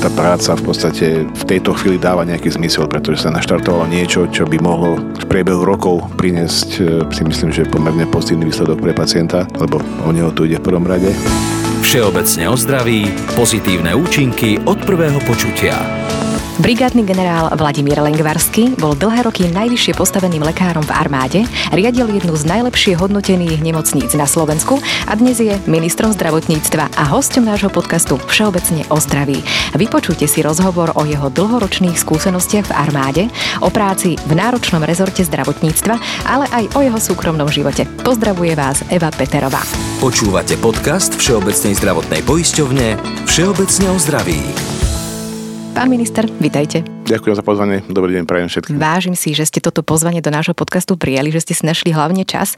tá práca v podstate v tejto chvíli dáva nejaký zmysel, pretože sa naštartovalo niečo, čo by mohlo v priebehu rokov priniesť, si myslím, že pomerne pozitívny výsledok pre pacienta, lebo o neho tu ide v prvom rade. Všeobecne o zdraví, pozitívne účinky od prvého počutia. Brigádny generál Vladimír Lengvarský bol dlhé roky najvyššie postaveným lekárom v armáde, riadil jednu z najlepšie hodnotených nemocníc na Slovensku a dnes je ministrom zdravotníctva a hosťom nášho podcastu Všeobecne o zdraví. Vypočujte si rozhovor o jeho dlhoročných skúsenostiach v armáde, o práci v náročnom rezorte zdravotníctva, ale aj o jeho súkromnom živote. Pozdravuje vás Eva Peterová. Počúvate podcast Všeobecnej zdravotnej poisťovne Všeobecne o zdraví. Pán minister, vitajte. Ďakujem za pozvanie. Dobrý deň, prajem všetkým. Vážim si, že ste toto pozvanie do nášho podcastu prijali, že ste si našli hlavne čas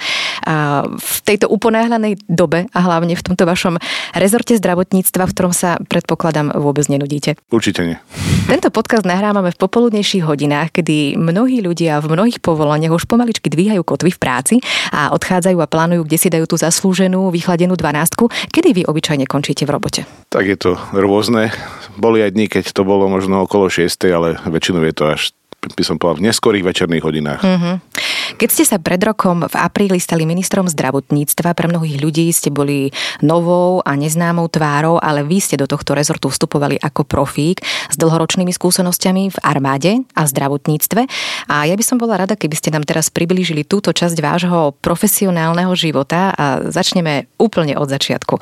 v tejto uponáhľanej dobe a hlavne v tomto vašom rezorte zdravotníctva, v ktorom sa, predpokladám, vôbec nenudíte. Určite nie. Tento podcast nahrávame v popoludnejších hodinách, kedy mnohí ľudia v mnohých povolaniach už pomaličky dvíhajú kotvy v práci a odchádzajú a plánujú, kde si dajú tú zaslúženú, vychladenú 12. Kedy vy obyčajne končíte v robote? Tak je to rôzne. Boli aj dni, keď to bolo možno okolo 6, ale väčšinou je to až, by som povedal, v neskorých večerných hodinách. Keď ste sa pred rokom v apríli stali ministrom zdravotníctva, pre mnohých ľudí ste boli novou a neznámou tvárou, ale vy ste do tohto rezortu vstupovali ako profík s dlhoročnými skúsenosťami v armáde a zdravotníctve. A ja by som bola rada, keby ste nám teraz priblížili túto časť vášho profesionálneho života a začneme úplne od začiatku.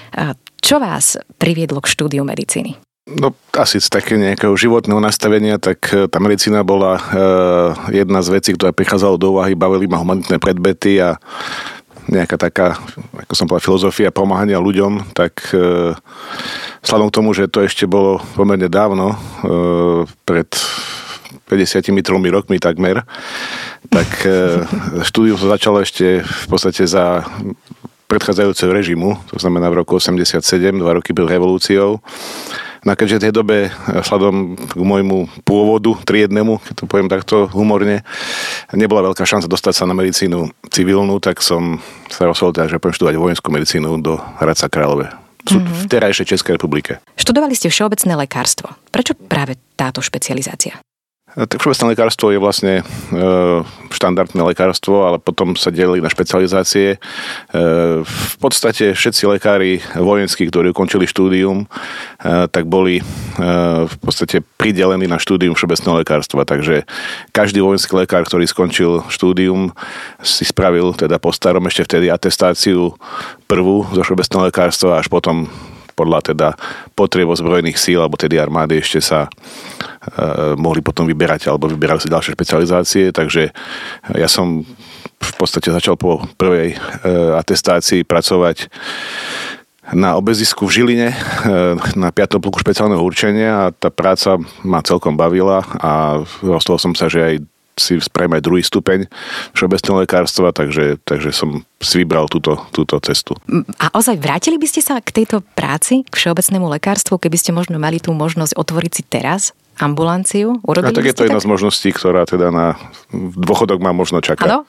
Čo vás priviedlo k štúdiu medicíny? No asi z také nejakého životného nastavenia, tak tá medicína bola jedna z vecí, ktorá prichádzala do úvahy, bavili ma humanitné predmety a nejaká taká, ako som povedal, filozofia pomáhania ľuďom, tak vzhľadom k tomu, že to ešte bolo pomerne dávno, pred 53 rokmi takmer, tak štúdium sa začalo ešte v podstate za predchádzajúceho režimu, to znamená v roku 87, 2 roky pred revolúciou. No a keďže v tej dobe, vzhľadom k môjmu pôvodu triednemu, keď to poviem takto humorne, nebola veľká šanca dostať sa na medicínu civilnú, tak som sa rozhodol, že pôjdem študovať vojenskú medicínu do Hradca Králové. V terajšej Českej republike. Študovali ste všeobecné lekárstvo. Prečo práve táto špecializácia? Tak všeobecné lekárstvo je vlastne štandardné lekárstvo, ale potom sa delili na špecializácie. V podstate všetci lekári vojenskí, ktorí ukončili štúdium, tak boli v podstate pridelení na štúdium všeobecného lekárstva. Takže každý vojenský lekár, ktorý skončil štúdium, si spravil teda po starom ešte vtedy atestáciu prvú zo všeobecného lekárstva, až potom podľa teda potrieb ozbrojených síl alebo tedy armády ešte sa mohli potom vyberať alebo vyberali sa ďalšie špecializácie, takže ja som v podstate začal po prvej atestácii pracovať na obezisku v Žiline na 5. pluku špeciálneho určenia a tá práca ma celkom bavila a rozhodol som sa, že aj si spravím aj druhý stupeň všeobecného lekárstva, takže som si vybral túto cestu. A ozaj vrátili by ste sa k tejto práci, k všeobecnému lekárstvu, keby ste možno mali tú možnosť otvoriť si teraz ambulanciu? A tak je to jedna z možností, ktorá teda na dôchodok má možno čakať. Áno?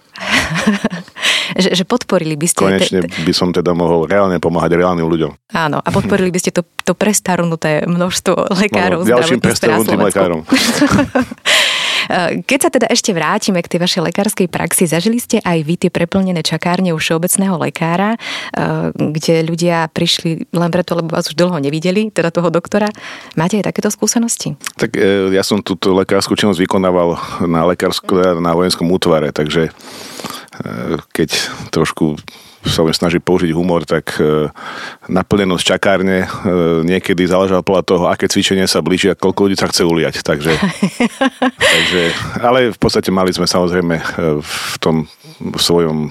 že podporili by ste... Konečne by som teda mohol reálne pomáhať reálnym ľuďom. Áno, a podporili by ste to prestarnuté množstvo lekárov. Ďalším prestarnutým lekárom. Keď sa teda ešte vrátime k tej vašej lekárskej praxi, zažili ste aj vy tie preplnené čakárne u všeobecného lekára, kde ľudia prišli len preto, lebo vás už dlho nevideli, teda toho doktora. Máte aj takéto skúsenosti? Tak ja som túto lekárskú činnosť vykonával na vojenskom útvare, takže keď trošku sa snaží použiť humor, tak naplnenosť čakárne niekedy záležala podľa toho, aké cvičenie sa blíži a koľko ľudí sa chce uliať. Takže, ale v podstate mali sme samozrejme v tom svojom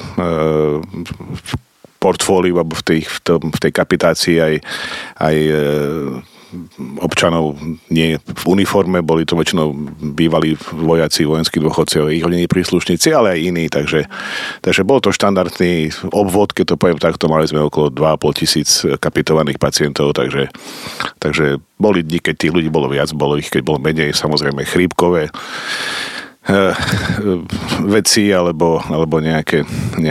portfóliu alebo v tej kapitácii aj občanov nie v uniforme, boli to väčšinou bývalí vojaci, vojenskí dôchodci, ich rodinní príslušníci, ale aj iní, takže bol to štandardný obvod, keď to poviem takto, mali sme okolo 2 500 kapitovaných pacientov, takže boli dni, keď tých ľudí bolo viac, bolo ich, keď bolo menej, samozrejme chrípkové veci alebo nejaké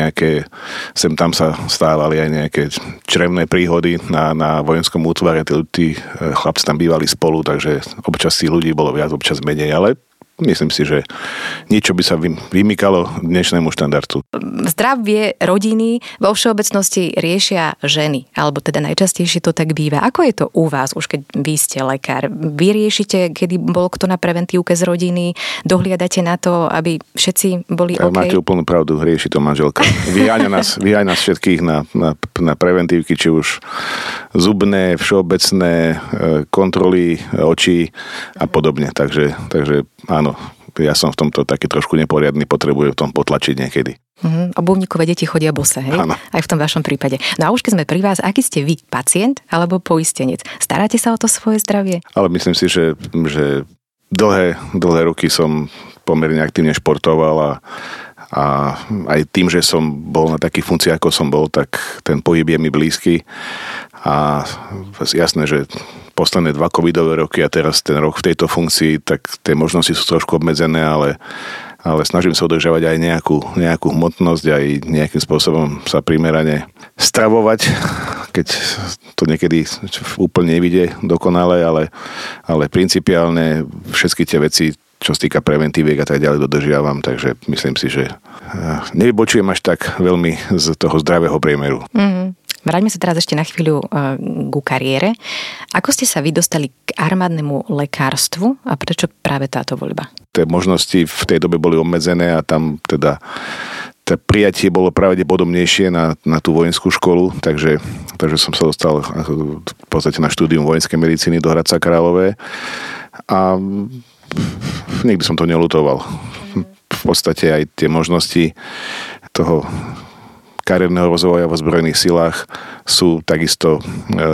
sem tam sa stávali aj nejaké črevné príhody na vojenskom útvare, tí chlapci tam bývali spolu, takže občas tých ľudí bolo viac, občas menej, ale myslím si, že niečo by sa vymykalo dnešnému štandardu. Zdravie rodiny vo všeobecnosti riešia ženy, alebo teda najčastejšie to tak býva. Ako je to u vás, už keď vy ste lekár? Vy riešite, kedy bol kto na preventívke z rodiny, dohliadate na to, aby všetci boli OK? Máte úplnú pravdu, rieši to manželka. Vyháňa nás všetkých na preventívky, či už zubné, všeobecné, kontroly očí a podobne. Takže áno, ja som v tomto taký trošku neporiadny, potrebujem v tom potlačiť niekedy. Obuvníkové deti chodia bose, hej? Áno. Aj v tom vašom prípade. No a už keď sme pri vás, aký ste vy, pacient alebo poistenec? Staráte sa o to svoje zdravie? Ale myslím si, že dlhé roky som pomerne aktívne športoval a aj tým, že som bol na takých funkciách, ako som bol, tak ten pohyb je mi blízky. A jasné, že posledné 2 covidové roky a teraz ten rok v tejto funkcii, tak tie možnosti sú trošku obmedzené, ale snažím sa udržiavať aj nejakú hmotnosť, aj nejakým spôsobom sa primerane stravovať, keď to niekedy úplne nevidie dokonale, ale principiálne všetky tie veci, čo sa týka preventíviek a tak ďalej, dodržiavam, takže myslím si, že nevybočujem až tak veľmi z toho zdravého priemeru. Vráťme sa teraz ešte na chvíľu ku kariére. Ako ste sa vy dostali k armádnemu lekárstvu a prečo práve táto voľba? Tie možnosti v tej dobe boli obmedzené a tam teda to prijatie bolo pravdepodobnejšie na tú vojenskú školu, takže som sa dostal v podstate na štúdium vojenskej medicíny do Hradca Králové a nikdy som to neľutoval. V podstate aj tie možnosti toho kariérneho rozvoja vo zbrojných silách sú takisto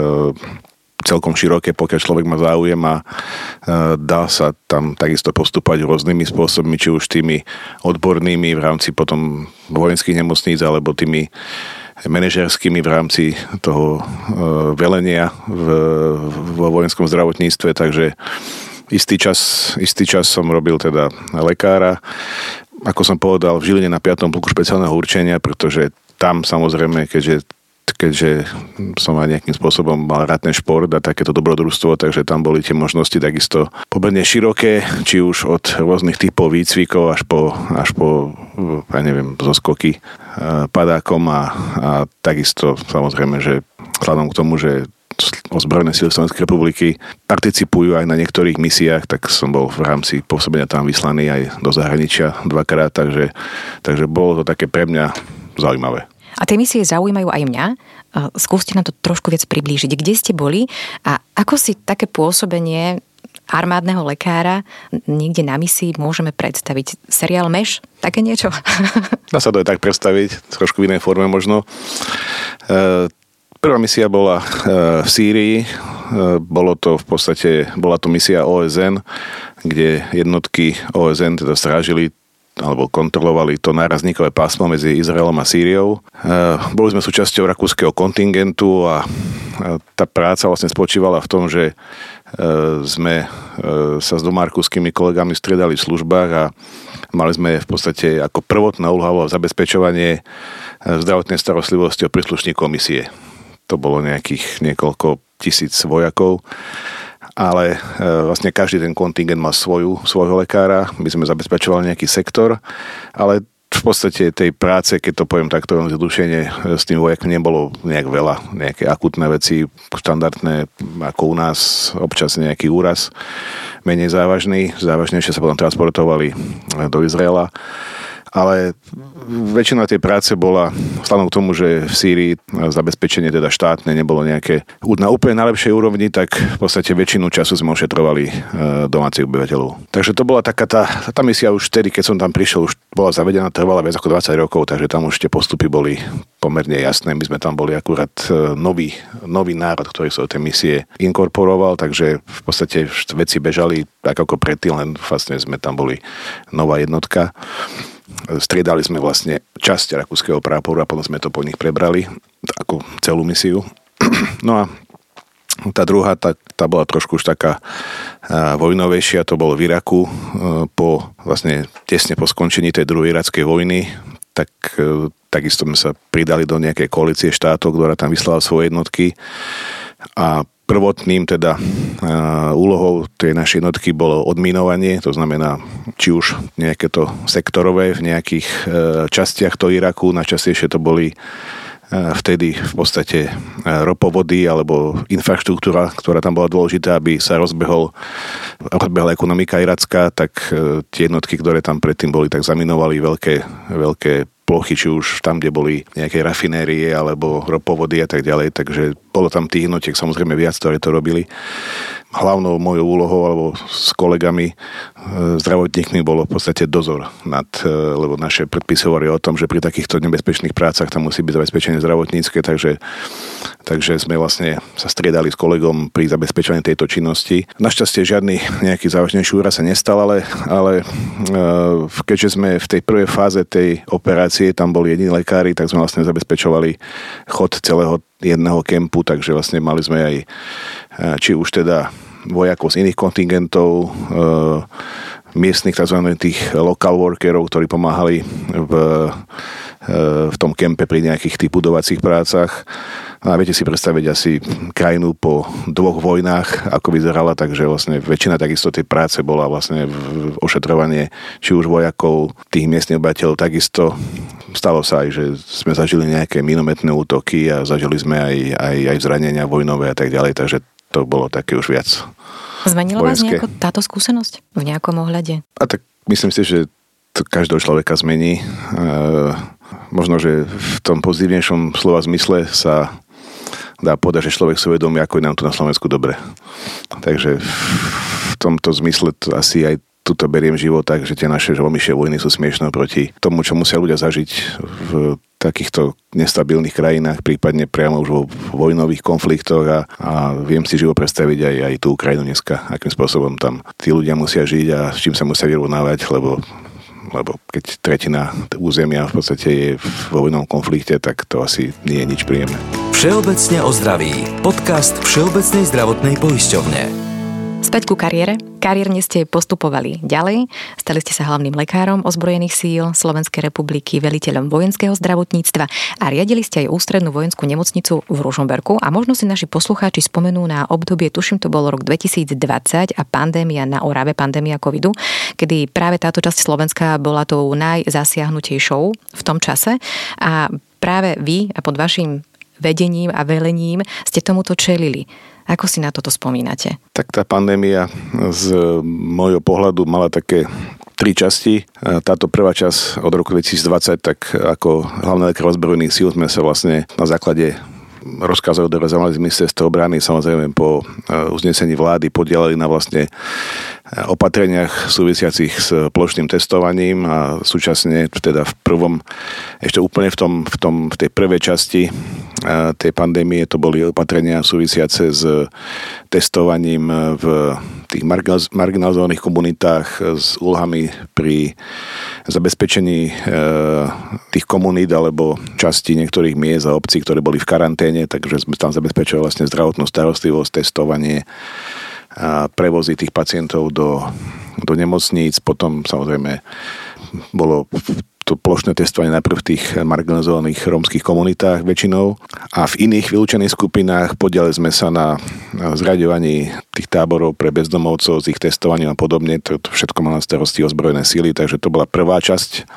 celkom široké, pokiaľ človek má záujem a dá sa tam takisto postupovať rôznymi spôsobmi, či už tými odbornými v rámci potom vojenských nemocníc, alebo tými manažerskými v rámci toho velenia vo vojenskom zdravotníctve, takže istý čas som robil teda lekára, ako som povedal, v Žiline na 5. pluku špeciálneho určenia, pretože tam samozrejme, keďže som aj nejakým spôsobom mal rád ten šport a takéto dobrodružstvo, takže tam boli tie možnosti takisto pomerne široké, či už od rôznych typov výcvikov až po ja neviem, zoskoky padákom a takisto samozrejme, že vzhľadom k tomu, že ozbrojené sily Slovenskej republiky participujú aj na niektorých misiách, tak som bol v rámci pôsobenia tam vyslaný aj do zahraničia 2-krát, takže bolo to také pre mňa zaujímavé. A tie misie zaujímajú aj mňa. Skúste nám to trošku viac priblížiť. Kde ste boli a ako si také pôsobenie armádneho lekára niekde na misii môžeme predstaviť? Seriál Meš? Také niečo? Dá sa to aj tak predstaviť, trošku v inej forme možno. Prvá misia bola v Sýrii. Bola to misia OSN, kde jednotky OSN teda strážili alebo kontrolovali to nárazníkové pásmo medzi Izraelom a Sýriou. Boli sme súčasťou rakúskeho kontingentu a tá práca vlastne spočívala v tom, že sme sa s dvoma rakúskymi kolegami striedali v službách a mali sme v podstate ako prvotná úloha zabezpečovanie zdravotnej starostlivosti o príslušníkov misie. To bolo nejakých niekoľko tisíc vojakov. Ale vlastne každý ten kontingent mal svojho lekára, my sme zabezpečovali nejaký sektor, ale v podstate tej práce, keď to poviem takto veľmi zjednodušene, s tým vojakmi nebolo nejak veľa, nejaké akutné veci, štandardné ako u nás, občas nejaký úraz, menej závažnejšie sa potom transportovali do Izraela. Ale väčšina tej práce bola vzhľadom k tomu, že v Sýrii zabezpečenie teda štátne nebolo nejaké na úplne najlepšej úrovni, tak v podstate väčšinu času sme ošetrovali domácich obyvateľov. Takže to bola taká tá misia už vtedy, keď som tam prišiel, už bola zavedená, trvala viac ako 20 rokov, takže tam už tie postupy boli pomerne jasné. My sme tam boli akurát nový národ, ktorý sa do tej misie inkorporoval, takže v podstate veci bežali tak ako predtým, len vlastne sme tam boli nová jednotka. Striedali sme vlastne časť rakúskeho práporu a potom sme to po nich prebrali ako celú misiu. No a tá druhá, tá bola trošku už taká vojnovejšia, to bolo v Iraku vlastne tesne po skončení tej druhej irackej vojny, tak takisto sme sa pridali do nejakej koalície štátov, ktorá tam vyslala svoje jednotky a prvotným teda úlohou tej našej jednotky bolo odminovanie, to znamená či už nejaké to sektorové v nejakých častiach toho Iraku, najčastejšie to boli vtedy v podstate ropovody alebo infraštruktúra, ktorá tam bola dôležitá, aby sa rozbehla ekonomika iracká, tak tie jednotky, ktoré tam predtým boli, tak zaminovali veľké plochy, či už tam, kde boli nejaké rafinérie alebo ropovody a tak ďalej, takže bolo tam tých jednotiek samozrejme viac, ktoré to robili. Hlavnou mojou úlohou alebo s kolegami zdravotníkmi bolo v podstate dozor lebo naše predpisy hovoria o tom, že pri takýchto nebezpečných prácach tam musí byť zabezpečenie zdravotnícke, takže sme vlastne sa striedali s kolegom pri zabezpečení tejto činnosti. Našťastie žiadny nejaký závažnejší úraz sa nestal, ale keďže sme v tej prvej fáze tej operácie, tam boli jediní lekári, tak sme vlastne zabezpečovali chod celého jedného kempu, takže vlastne mali sme aj či už teda vojakov z iných kontingentov, miestnych tzv. Tých local workerov, ktorí pomáhali v tom kempe pri nejakých tých budovacích prácach. A viete si predstaviť asi krajinu po 2 vojnách, ako vyzerala, takže vlastne väčšina takisto tej práce bola vlastne ošetrovanie či už vojakov, tých miestnych obyvateľov, takisto stalo sa aj, že sme zažili nejaké minometné útoky a zažili sme aj zranenia vojnové a tak ďalej, takže to bolo také už viac Zmenila vás nejako táto skúsenosť v nejakom ohľade? A tak myslím si, že to každého človeka zmení. Možno, že v tom pozitívnejšom slova zmysle sa dá povedať, že človek si uvedomí, ako je nám tu na Slovensku dobre. Takže v tomto zmysle to asi aj tuto beriem život tak, že tie naše žolomyšie vojny sú smiešné proti tomu, čo musia ľudia zažiť v takýchto nestabilných krajinách, prípadne priamo už vo vojnových konfliktoch a viem si živo predstaviť aj tú Ukrajinu dneska, akým spôsobom tam tí ľudia musia žiť a s čím sa musia vyrovnávať, lebo keď tretina územia v podstate je vo vojnovom konflikte, tak to asi nie je nič príjemné. Všeobecne o zdraví. Podcast Všeobecnej zdravotnej poisťovne. Späť ku kariére. Kariérne ste postupovali ďalej. Stali ste sa hlavným lekárom ozbrojených síl Slovenskej republiky, veliteľom vojenského zdravotníctva a riadili ste aj ústrednú vojenskú nemocnicu v Ružomberku. A možno si naši poslucháči spomenú na obdobie, tuším, to bol rok 2020 a pandémia na Orave, pandémia covidu, kedy práve táto časť Slovenska bola tou najzasiahnutejšou v tom čase. A práve vy a pod vašim vedením a velením ste tomuto čelili. Ako si na toto spomínate? Tak tá pandémia z môjho pohľadu mala také 3 časti. Táto prvá časť od roku 2020, tak ako hlavné lekár ozbrojených síl sme sa vlastne na základe rozkazov dorazovali z ministerstva obrany, samozrejme po uznesení vlády podielali na vlastne opatreniach súvisiacich s plošným testovaním a súčasne teda ešte úplne v tej prvej časti tej pandémie to boli opatrenia súvisiace s testovaním v tých marginalizovaných komunitách s úlohami pri zabezpečení tých komunít alebo častí niektorých miest a obcí, ktoré boli v karanténe, takže sme tam zabezpečovali vlastne zdravotnú starostlivosť, testovanie a prevozy tých pacientov do nemocníc. Potom samozrejme bolo to plošné testovanie najprv v tých marginalizovaných rómskych komunitách väčšinou a v iných vylúčených skupinách podielali sme sa na zriaďovaní tých táborov pre bezdomovcov s ich testovaním a podobne. To všetko má na starosti ozbrojené síly, takže to bola prvá časť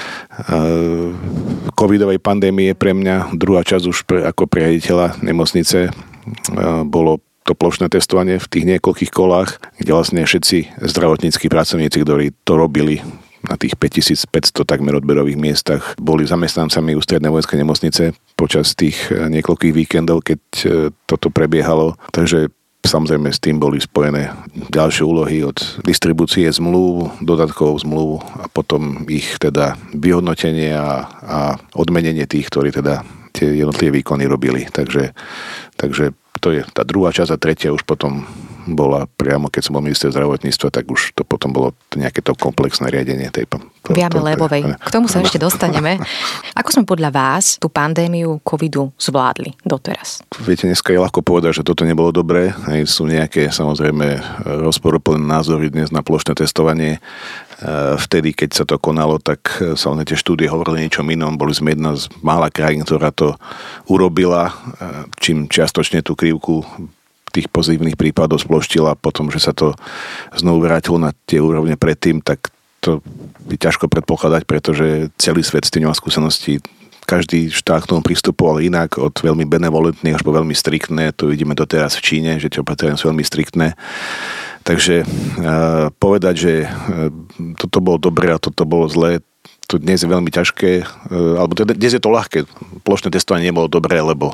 covidovej pandémie pre mňa. Druhá časť už ako pre riaditeľa nemocnice bolo to plošné testovanie v tých niekoľkých kolách, kde vlastne všetci zdravotníckí pracovníci, ktorí to robili na tých 5500 takmer odberových miestach, boli zamestnancami ústrednej vojenskej nemocnice počas tých niekoľkých víkendov, keď toto prebiehalo. Takže samozrejme s tým boli spojené ďalšie úlohy od distribúcie zmluv, dodatkov zmluv a potom ich teda vyhodnotenie a odmenenie tých, ktorí teda tie jednotlivé výkony robili. Takže to je tá druhá časť a tretia už potom bola priamo, keď som bol minister zdravotníctva, tak už to potom bolo nejaké to komplexné riadenie tej Viame Lebovej. K tomu sa ešte dostaneme. Ako sme podľa vás tú pandémiu covidu zvládli doteraz? Viete, dneska je ľahko povedať, že toto nebolo dobré. Sú nejaké, samozrejme, rozporuplné názory dnes na plošné testovanie. Vtedy, keď sa to konalo, tak samozrejme tie štúdie hovorili niečom inom. Boli sme jedna z mála krajín, ktorá to urobila, čím čiastočne tú krivku tých pozitívnych prípadov sploštila. Potom, že sa to znovu vrátilo na tie úrovne predtým, tak to je ťažko predpokladať, pretože celý svet s tým nemá skúsenosti. Každý štát k tomu pristupoval inak, od veľmi benevolentných až po veľmi striktné. Tu vidíme doteraz v Číne, že tie opatrenia sú veľmi striktné. Takže povedať, že toto bolo dobré a toto bolo zlé, to dnes je veľmi ťažké, alebo teda dnes je to ľahké. Plošné testovanie nebolo dobré, lebo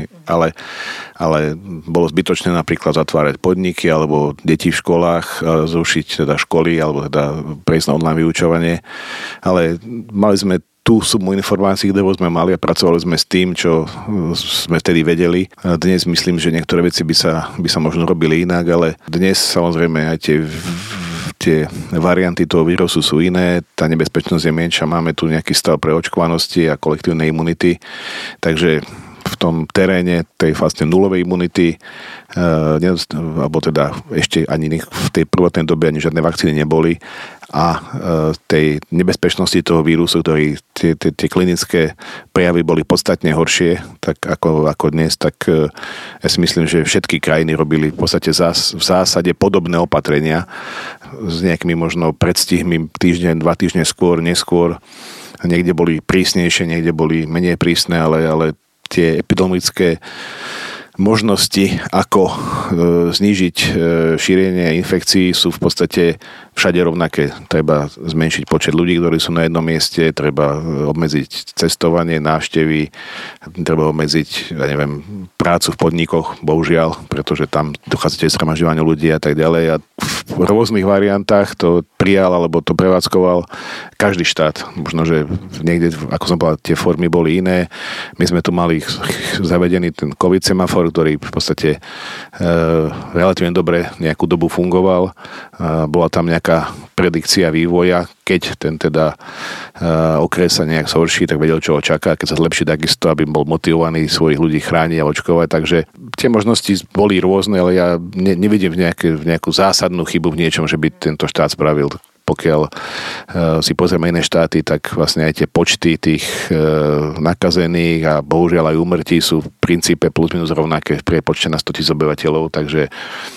ale bolo zbytočné napríklad zatvárať podniky alebo deti v školách, zrušiť teda školy alebo teda prejsť na online vyučovanie. Ale mali sme tú sumu informácií, ktorú sme mali a pracovali sme s tým, čo sme vtedy vedeli. A dnes myslím, že niektoré veci by sa možno robili inak, ale dnes samozrejme aj tie varianty toho vírusu sú iné, tá nebezpečnosť je menšia, máme tu nejaký stav preočkovanosti a kolektívnej imunity, takže v tom teréne tej vlastne nulovej imunity, alebo teda ešte ani v tej prvotnej dobe ani žiadne vakcíny neboli a tej nebezpečnosti toho vírusu, ktorý tie klinické prejavy boli podstatne horšie, tak ako dnes, tak ja si myslím, že všetky krajiny robili v podstate v zásade podobné opatrenia s nejakými možno predstihmi týždeň, 2 týždne skôr, neskôr. Niekde boli prísnejšie, niekde boli menej prísne, ale tie epidemiologické možnosti, ako znížiť šírenie infekcií, sú v podstate všade rovnaké. Treba zmenšiť počet ľudí, ktorí sú na jednom mieste, treba obmedziť cestovanie, návštevy, treba obmedziť, prácu v podnikoch, bohužiaľ, pretože tam dochádza k zhromažďovaniu ľudí a tak ďalej. A v rôznych variantách to prijal alebo to prevádzkoval každý štát. Možno, že niekde, ako som povedal, tie formy boli iné. My sme tu mali zavedený ten COVID semafor, ktorý v podstate relatívne dobre nejakú dobu fungoval. Bola tam nejaká predikcia vývoja, keď ten teda okres sa nejak zhorší, tak vedel, čo ho čaká. Keď sa zlepší, takisto, aby bol motivovaný svojich ľudí chrániť a očkovať. Takže tie možnosti boli rôzne, ale ja nevidím nejakú zásadnú chybu v niečom, že by tento štát spravil. Pokiaľ si pozrieme iné štáty, tak vlastne aj tie počty tých nakazených a bohužiaľ aj úmrtí sú v princípe plus minus rovnaké v prepočte na 100 000 obyvateľov, takže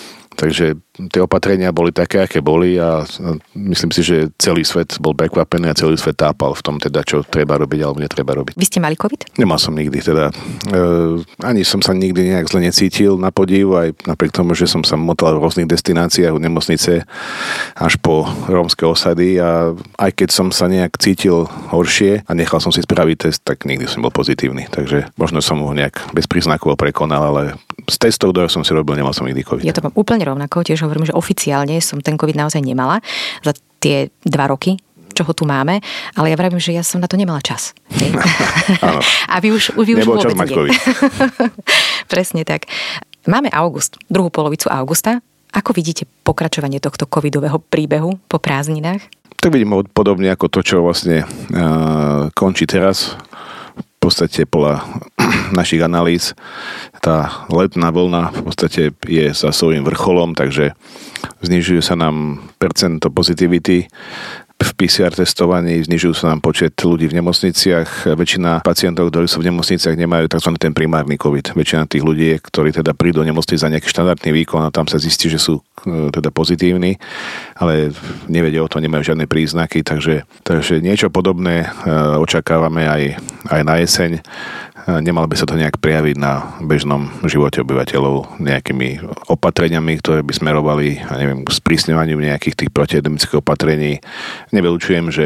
tie opatrenia boli také, aké boli a myslím si, že celý svet bol prekvapený a celý svet tápal v tom teda, čo treba robiť alebo netreba robiť. Vy ste mali COVID? Nemal som nikdy, teda ani som sa nikdy nejak zle necítil na podiv, aj napriek tomu, že som sa motal v rôznych destináciách u nemocnice až po rómske osady a aj keď som sa nejak cítil horšie a nechal som si spraviť test, tak nikdy som bol pozitívny, takže možno som ho nejak bez príznakov prekonal, ale z testov, ktoré som si robil, nemal som nikdy COVID. Ja to mám úplne rovnako, tiež hovorím, že oficiálne som ten COVID naozaj nemala za tie 2 roky, čo ho tu máme, ale ja vravím, že ja som na to nemala čas. Áno. A vy už vôbec čas mať COVID. Presne tak. Máme august, druhú polovicu augusta. Ako vidíte pokračovanie tohto covidového príbehu po prázdninách? Tak vidím podobne ako to, čo vlastne končí teraz. V podstate podľa našich analýz tá letná vlna v podstate je za svojím vrcholom, takže znižujú sa nám percento pozitivity v PCR testovaní, znižujú sa nám počet ľudí v nemocniciach. Väčšina pacientov, ktorí sú v nemocniciach, nemajú tzv. Ten primárny COVID. Väčšina tých ľudí, ktorí teda prídu do nemocnic za nejaký štandardný výkon a tam sa zistí, že sú teda pozitívni, ale nevedia o tom, nemajú žiadne príznaky, takže niečo podobné očakávame aj na jeseň. Nemalo by sa to nejak prejaviť na bežnom živote obyvateľov nejakými opatreniami, ktoré by smerovali, sprísňovaniu nejakých tých protiepidemických opatrení. Nevylučujem, že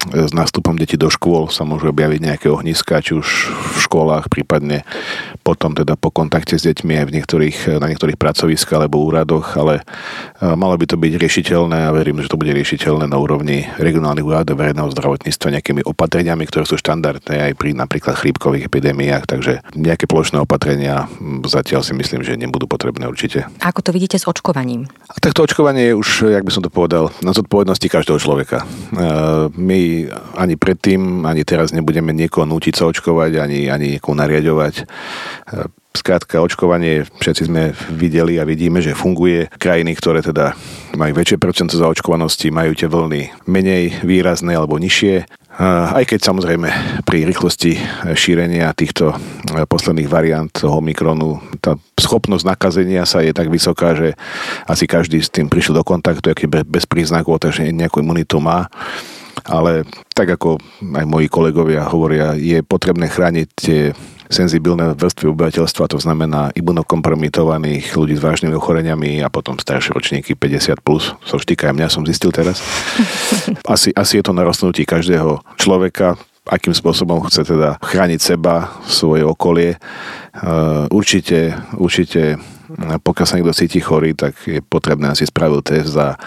s nástupom detí do škôl sa môžu objaviť nejaké ohniská, či už v školách, prípadne potom teda po kontakte s deťmi aj na niektorých pracoviskách alebo úradoch, ale malo by to byť riešiteľné a verím, že to bude riešiteľné na úrovni regionálnych úradov verejného zdravotníctva nejakými opatreniami, ktoré sú štandardné aj pri napríklad chrípkových epidémiách, takže nejaké plošné opatrenia zatiaľ si myslím, že nebudú potrebné určite. Ako to vidíte s očkovaním? A tak to očkovanie je už, jak by som to povedal, na zodpovednosti každého človeka. My ani predtým, ani teraz nebudeme niekoho nútiť sa očkovať, ani niekoho nariadovať. Skrátka, očkovanie všetci sme videli a vidíme, že funguje. Krajiny, ktoré teda majú väčšie percento zaočkovanosti, majú tie vlny menej výrazné alebo nižšie. Aj keď samozrejme pri rýchlosti šírenia týchto posledných variant toho Omikronu tá schopnosť nakazenia sa je tak vysoká, že asi každý s tým prišiel do kontaktu, aký bez príznakov, takže nejakú imunitu má. Ale tak ako aj moji kolegovia hovoria, je potrebné chrániť tie senzibilné vrstvy obyvateľstva, to znamená imunokompromitovaných ľudí s vážnymi ochoreniami a potom staršie ročníky 50+. So štýka aj mňa som zistil teraz. Asi je to na rozhodnutí každého človeka, akým spôsobom chce teda chrániť seba, svoje okolie. Určite pokiaľ sa niekto cíti chorý, tak je potrebné asi spraviť test a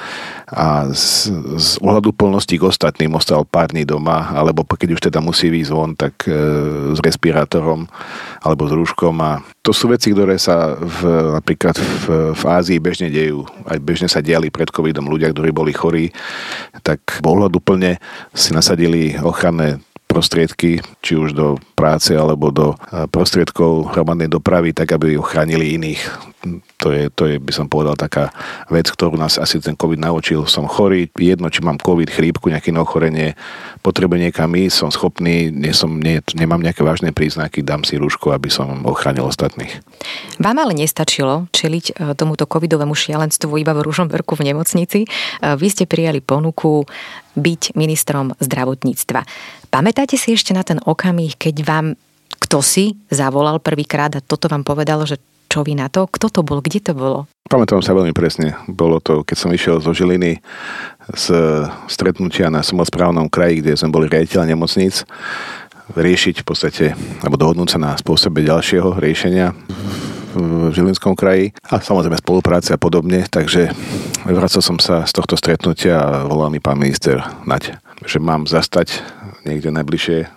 z ohľaduplnosti k ostatným ostal pár dní doma, alebo keď už teda musí výjsť von, tak s respirátorom alebo s rúškom. A to sú veci, ktoré sa napríklad v Ázii bežne dejú. Aj bežne sa diali pred covidom ľudia, ktorí boli chorí, tak ohľaduplne si nasadili ochranné prostriedky, či už do práce alebo do prostriedkov hromadnej dopravy, tak aby ochránili iných. To je, by som povedal, taká vec, ktorú nás asi ten COVID naučil. Som chorý, jedno, či mám COVID, chrípku, nejaké ochorenie, potrebujem niekam ísť, som schopný, nemám nejaké vážne príznaky, dám si rúško, aby som ochránil ostatných. Vám ale nestačilo čeliť tomuto covidovému šialenstvu iba v Ružomberku v nemocnici. Vy ste prijali ponuku byť ministrom zdravotníctva. Pamätáte si ešte na ten okamih, keď vám ktosi zavolal prvýkrát a toto vám povedal, že čo vy na to? Kto to bol? Kde to bolo? Pamätám sa veľmi presne. Bolo to, keď som išiel zo Žiliny z stretnutia na samosprávnom kraji, kde sme boli riaditeľ nemocníc, riešiť v podstate, alebo dohodnúť sa na spôsobe ďalšieho riešenia v Žilinskom kraji a samozrejme spolupráce a podobne, takže vracel som sa z tohto stretnutia a volal mi pán minister Naď, že mám zastať niekde najbližšie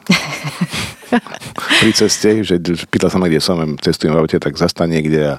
pri ceste, že pýtal sa ma, kde som, cestujem v aute, tak zastaň niekde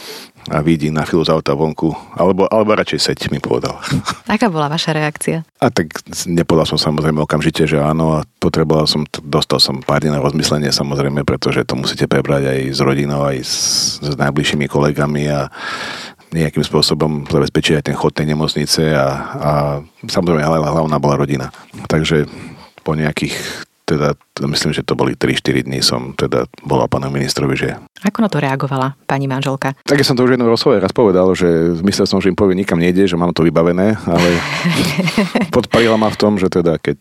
a vidí na chvíľu z auta vonku, alebo radšej seď, mi povedal. Aká bola vaša reakcia? A tak nepovedal som samozrejme okamžite, že áno, a dostal som pár dní na rozmyslenie samozrejme, pretože to musíte prebrať aj s rodinou, aj s najbližšími kolegami a nejakým spôsobom zabezpečiť aj ten chod tej nemocnice a samozrejme hlavná bola rodina. Takže po nejakých myslím, že to boli 3-4 dní som bola pánu ministrovi, že... Ako na to reagovala pani manželka? Tak ja som to už jednom rozhovore raz povedal, že myslel som, že im povie, nikam nejde, že mám to vybavené, ale podparila ma v tom, že teda keď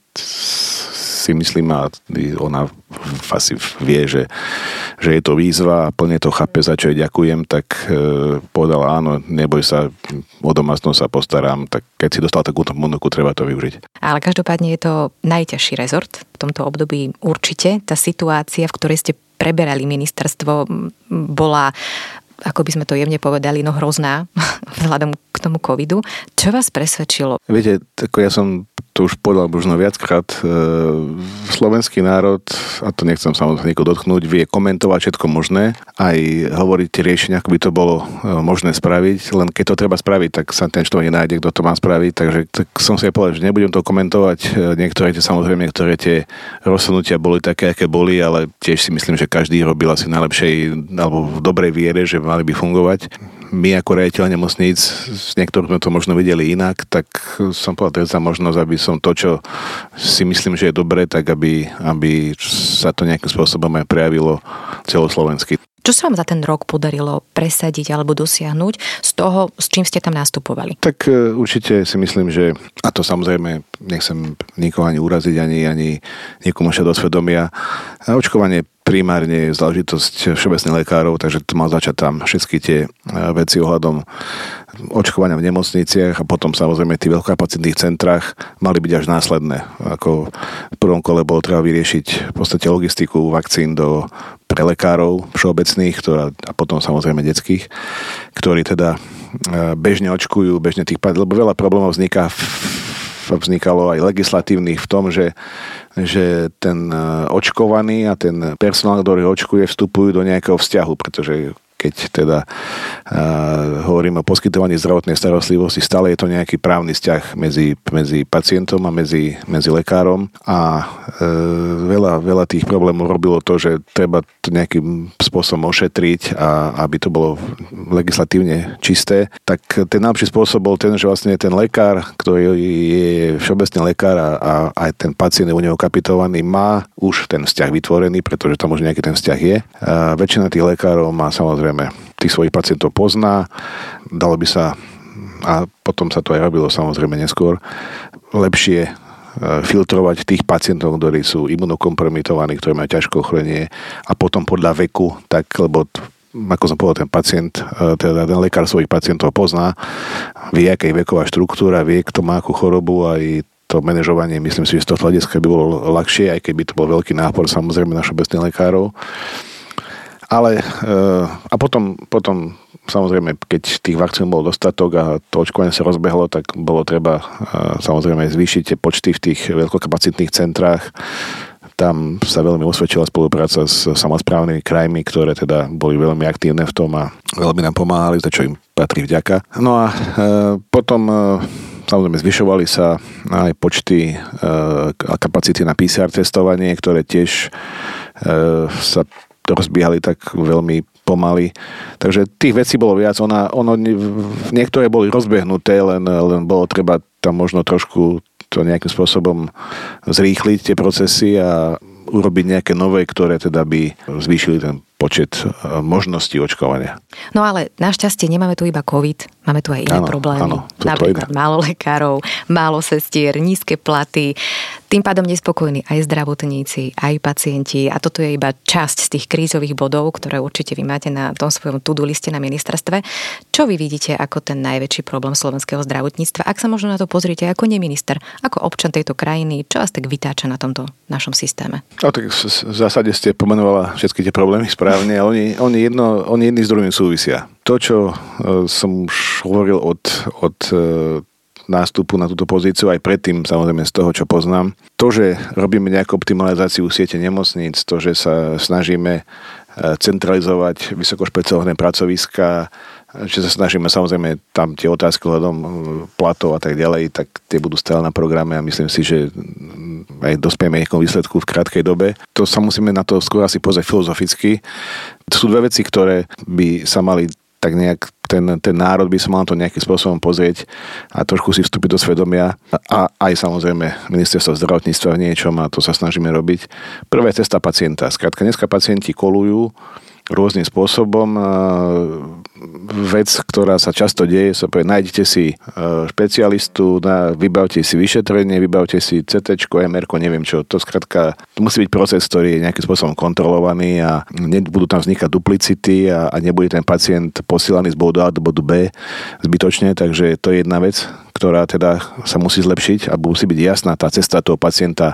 si myslím a ona asi vie, že je to výzva a plne to chápe, za čo jej ďakujem, tak povedala áno, neboj sa, o domácnosť sa postaram, tak keď si dostal takúto ponuku, treba to využiť. Ale každopádne je to najťažší rezort v tomto období určite. Tá situácia, v ktorej ste preberali ministerstvo, bola, ako by sme to jemne povedali, hrozná vzhľadom k tomu covidu. Čo vás presvedčilo? Viete, ako ja som to už povedal možno viackrát, slovenský národ, a to nechcem samozrejme niekoho dotknúť, vie komentovať všetko možné, aj hovoriť tie riešenia, ako by to bolo možné spraviť, len keď to treba spraviť, tak sa ten človek nenájde, kto to má spraviť, takže tak som si aj povedal, že nebudem to komentovať, niektoré tie rozhodnutia boli také, aké boli, ale tiež si myslím, že každý robil asi najlepšej, alebo v dobrej viere, že mali by fungovať. My ako riaditeľ nemocníc, s niektorým sme to možno videli inak, tak som povedal za možnosť, aby som to, čo si myslím, že je dobré, tak aby sa to nejakým spôsobom aj prejavilo celoslovensky. Čo sa vám za ten rok podarilo presadiť alebo dosiahnuť z toho, s čím ste tam nastupovali? Tak určite si myslím, že, a to samozrejme nechcem nikoho ani uraziť, ani niekomu šať do svedomia, očkovanie primárne je záležitosť všeobecných lekárov, takže to mal začať tam všetky tie veci ohľadom očkovania v nemocniciach a potom samozrejme v tých veľkokapacitných centrách mali byť až následné. Ako v prvom kole bolo treba vyriešiť v podstate logistiku vakcín pre lekárov všeobecných a potom samozrejme detských, ktorí teda bežne očkujú, lebo veľa problémov vznikalo aj legislatívnych v tom, že ten očkovaný a ten personál, ktorý očkuje, vstupujú do nejakého vzťahu, pretože keď teda hovoríme o poskytovaní zdravotnej starostlivosti, stále je to nejaký právny vzťah medzi pacientom a medzi lekárom a veľa tých problémov robilo to, že treba to nejakým spôsobom ošetriť a aby to bolo legislatívne čisté. Tak ten najlepší spôsob bol ten, že vlastne ten lekár, ktorý je všeobecný lekár a aj ten pacient je u neho kapitovaný, má už ten vzťah vytvorený, pretože tam už nejaký ten vzťah je. A väčšina tých lekárov má samozrejme tých svojich pacientov pozná, dalo by sa, a potom sa to aj robilo samozrejme neskôr, lepšie filtrovať tých pacientov, ktorí sú imunokompromitovaní, ktorí majú ťažké ochorenie a potom podľa veku, tak lebo ako som povedal, ten pacient, teda ten lekár svojich pacientov pozná, vie, aká je veková štruktúra, vie, kto má akú chorobu, aj to manažovanie, myslím si, že z toho hľadiska by bolo ľahšie, aj keby to bol veľký nápor samozrejme na všeobecných lekárov. Ale a potom samozrejme, keď tých vakcín bolo dostatok a to očkovanie sa rozbehlo, tak bolo treba samozrejme zvýšiť tie počty v tých veľkokapacitných centrách. Tam sa veľmi osvedčila spolupráca s samosprávnymi krajmi, ktoré teda boli veľmi aktívne v tom a veľmi nám pomáhali, za čo im patrí vďaka. No a potom samozrejme zvyšovali sa aj počty a kapacity na PCR testovanie, ktoré tiež sa rozbiehali tak veľmi pomaly. Takže tých vecí bolo viac. Niektoré boli rozbehnuté, len bolo treba tam možno trošku to nejakým spôsobom zrýchliť tie procesy a urobiť nejaké nové, ktoré teda by zvýšili ten počet možností očkovania. No ale našťastie nemáme tu iba COVID, máme tu aj iné problémy. Napríklad málo lekárov, málo sestier, nízke platy, tým pádom nespokojní aj zdravotníci, aj pacienti a toto je iba časť z tých krízových bodov, ktoré určite vy máte na tom svojom to-do liste na ministerstve. Čo vy vidíte ako ten najväčší problém slovenského zdravotníctva? Ak sa možno na to pozriete ako neminister, ako občan tejto krajiny, čo vás tak vytáča na tomto našom systéme? No tak v zásade ste pomenovala všetky tie problémy správne, ale oni jedni s druhým súvisia. To, čo som už hovoril od nástupu na túto pozíciu, aj predtým, samozrejme z toho, čo poznám. To, že robíme nejakú optimalizáciu siete nemocníc, to, že sa snažíme centralizovať vysokošpeciálne pracoviská, že sa snažíme samozrejme tam tie otázky hľadom platov a tak ďalej, tak tie budú stále na programe a myslím si, že aj dospieme nejakom výsledku v krátkej dobe. To sa musíme na to skôr asi pozrieť filozoficky. To sú dve veci, ktoré by sa mali tak nejak ten národ by sa mal na to nejakým spôsobom pozrieť a trošku si vstúpiť do svedomia a aj samozrejme ministerstvo zdravotníctva v niečom a to sa snažíme robiť. Prvé cesta pacienta. Skrátka, dneska pacienti kolujú rôznym spôsobom. Vec, ktorá sa často deje, sa povie, nájdete si špecialistu, vybavte si vyšetrenie, vybavte si CT-čko, MR-ko, neviem čo. To skrátka, to musí byť proces, ktorý je nejakým spôsobom kontrolovaný a nebudú tam vznikať duplicity a nebude ten pacient posielaný z bodu A do bodu B zbytočne, takže to je jedna vec, ktorá teda sa musí zlepšiť a musí byť jasná tá cesta toho pacienta